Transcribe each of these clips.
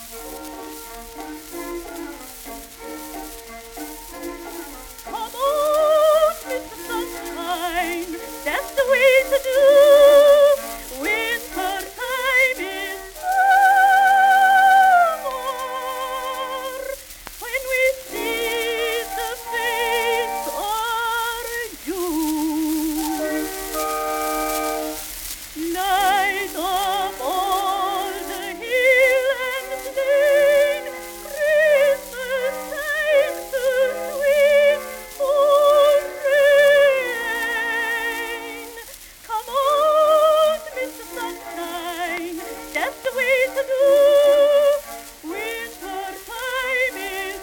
Come on, Mr. Sunshine, that's the way to do. Winter time is summer. When we see the face of you, light up all the hill and plain. Christmas time to sweet full rain. Come on, Mr. Sunshine, that's the way to do. Winter time is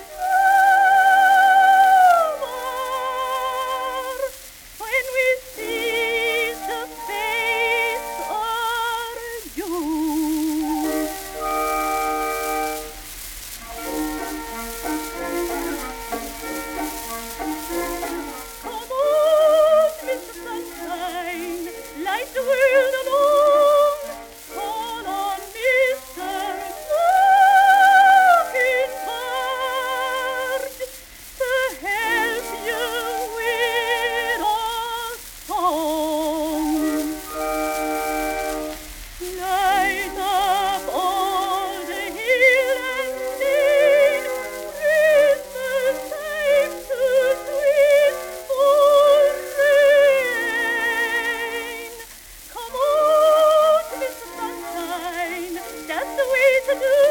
summer. When we see the face of you. Come on, Mr. Sunshine, light the world along. Call on Mr. Mockingbird to help you with a song. Light up all the hill and plain. Christmas time to sweet full rain. Come on, Mr. Sunshine, that's the way to do.